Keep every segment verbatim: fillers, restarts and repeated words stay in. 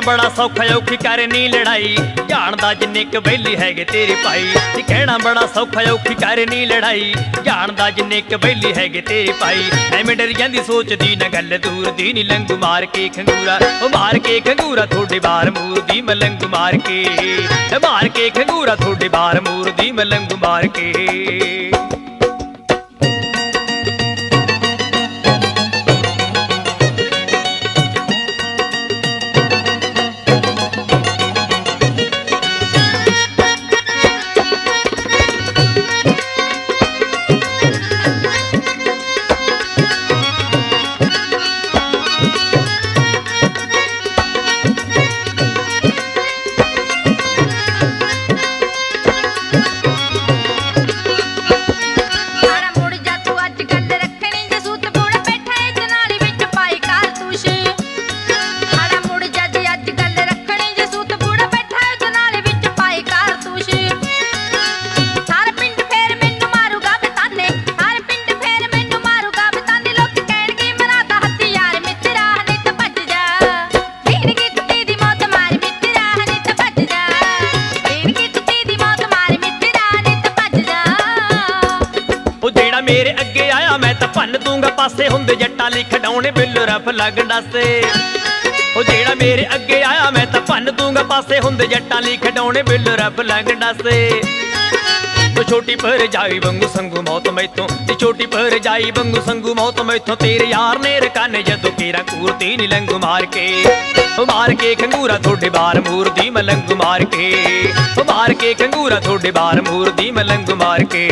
बड़ा सौखा औखी करनी लड़ाई जानदा जिन्ने क बैली हैगे तेरे भाई नी कहना बड़ा सौखा औखी करनी लड़ाई जानदा जिन्ने क बैली हैगे तेरे भाई एवें डर जांदी सोचदी न गल दूर दी नी लंगू मार के खंगूरा ओ मार के खंगूरा थोड़े बार मूर दी मलंगू मार के मार के खंगूरा थोड़े बार मूर दी मलंगू मार के मेरे अगे आया मैं तां भन्न दूंगा पासे हुंदे जट्टां लई खडाउणे बिल रफ लग डासे ओ जेड़ा मेरे अगे आया मैं तां भन्न दूंगा पासे हुंदे जट्टां लई खडाउणे बिल रफ लग डासे तो छोटी पर जाई बंगू संगू मौत मैथों नी छोटी पर जाई बंगू संगू मौत मैथों तेरे यार ने रकाने जदों केरा कूरती नी लंगू मार के ओ मार के खंगूरा थोड़े बार मूर दी मलंगू मार के ओ मार के खंगूरा थोड़े बार मूर दी मलंगू मार के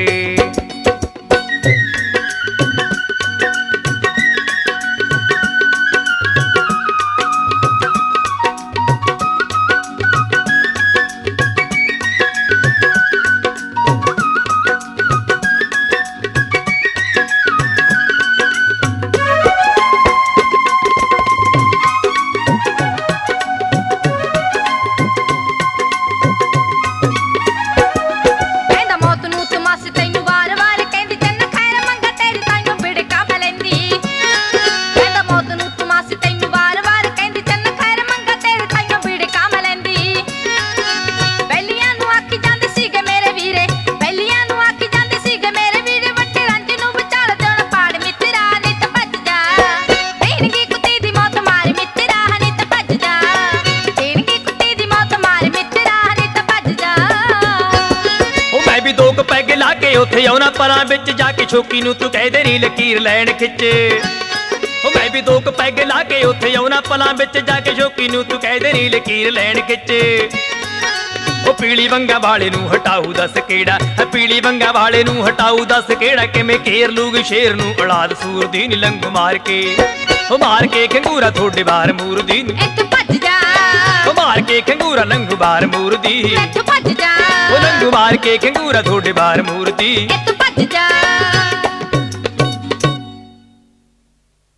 उत्थे आउना परां विच जाके छोकी नूं तू कह दे नी लकीर लैण खिच्चे ओ मैं भी दो क पैग ला के उत्थे आउना परां विच जाके छोकी नूं तू कह दे नी लकीर लैण खिच्चे ओ पीली वंगा वाले नूं हटाऊ दस केड़ा पीली वंगा वाले नूं हटाऊ दस केड़ा किवें घेर लूगी शेर नूं औलाद सूर दी नी लंगू मार के ओ मार के खंगूरा थोड़े बार मूर दी इत्थों भज जा ओ मार के खंगूरा लंगू बार मूर दी इत्थों भज जा ओ लंगू मार के खंगूरा थोड़े बार मूर दी इत्थों भज जा।